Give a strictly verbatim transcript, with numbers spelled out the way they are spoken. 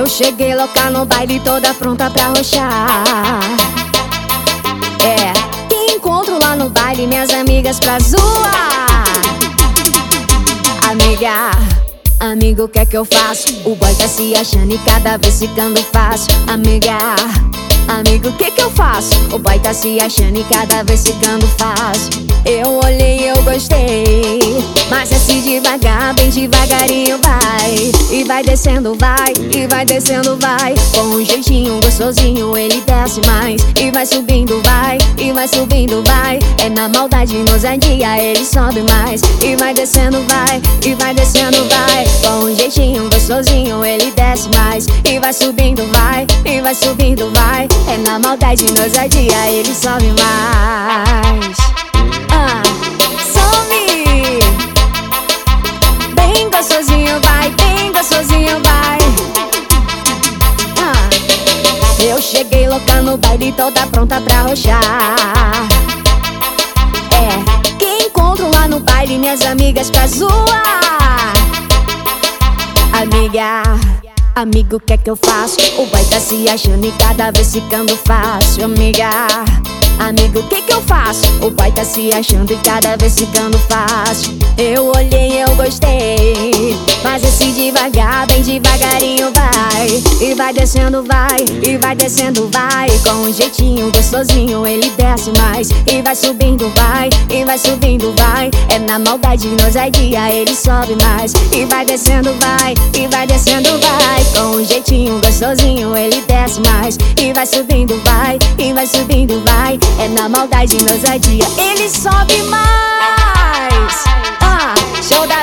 Eu cheguei louca no baile, toda pronta pra arrochar. É, que encontro lá no baile minhas amigas pra zoar. Amiga, amigo, o que é que eu faço? O boy tá se achando e cada vez ficando fácil. Amiga, amigo, o que é que eu faço? O boy tá se achando e cada vez ficando fácil. Eu olhei e eu gostei, mas desce devagar, bem devagarinho vai. E vai descendo, vai, e vai descendo, vai. Com um jeitinho gostosinho ele desce mais. E vai subindo, vai, e vai subindo, vai. É na maldade, no ousadia ele sobe mais. E vai descendo, vai, e vai descendo, vai. Com um jeitinho gostosinho ele desce mais. E vai subindo, vai, e vai subindo, vai. É na maldade, no ousadia ele sobe mais. Ah, some! Bem gostosinho vai, bem gostosinho vai. Ah, eu cheguei louca no baile, toda pronta pra arrochar. É, que encontro lá no baile minhas amigas pra zoar. Amiga, amigo, o que é que eu faço? O boy tá se achando e cada vez ficando fácil. Amiga, amigo, o que que eu faço? O boy tá se achando e cada vez ficando fácil. Eu olhei e eu gostei, mas esse devagar, bem devagarinho vai. E vai descendo, vai, e vai descendo, vai. Com um jeitinho gostosinho ele desce mais. E vai subindo, vai, e vai subindo, vai. É na maldade, no ousadia ele sobe mais. E vai descendo, vai, e vai descendo, vai. Com um jeitinho gostosinho ele desce mais. E vai subindo, vai, e vai subindo, vai. É na maldade, no ousadia ele sobe mais. Ah, show da